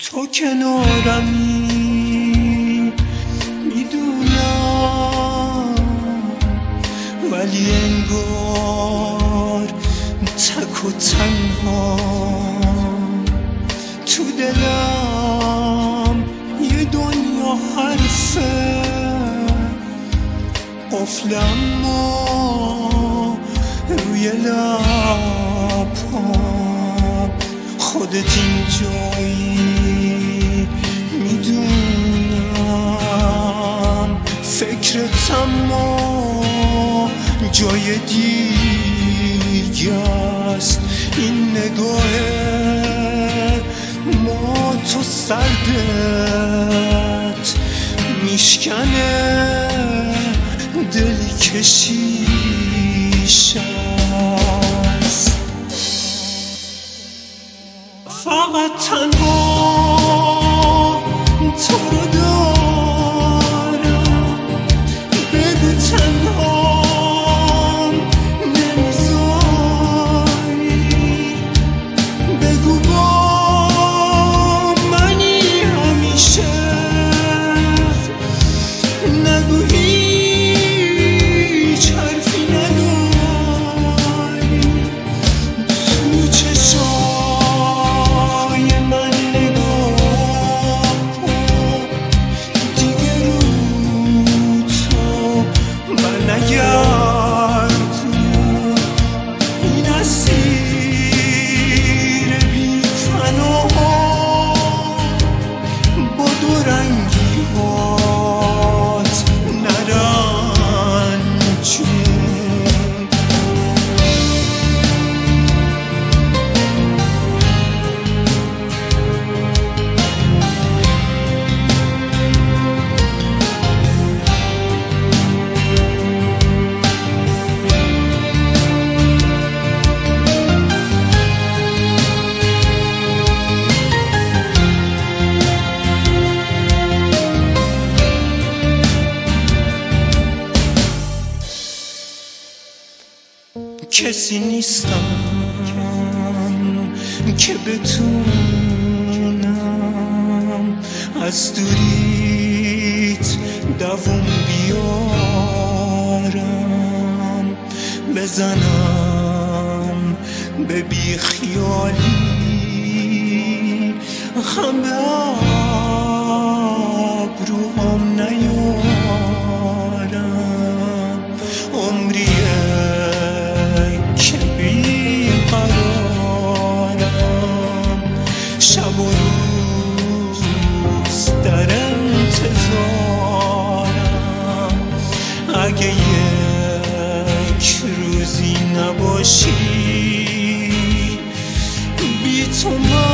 تو کنارمی میدونم، ولی انگار تک و تنها تو دلم یه دنیا حرفه قفل، اما روی لبام خودت اینجایی میدونم. فکرت اما جای دیگه است، این نگاه ما تو سردت میشکنه دلی که شیشه است. فقط تنها تو رو دارم، بگو تنها نمیذاری، بگو با منی همیشه، نگو هیچ حرفی نداری. تو چشای من نگاه کن، دیگه رو تو برنگردون. این اسیر بی پناه با دو رنگی هات نرنجون. کسی نیستم که بتونم از دوریت دووم بیارم، بزنم به بی خیالی همه ابروهام نیارم. عمریه که بیقرارم، شب و روز در انتظارم. اگه یک روزی نباشی بی تو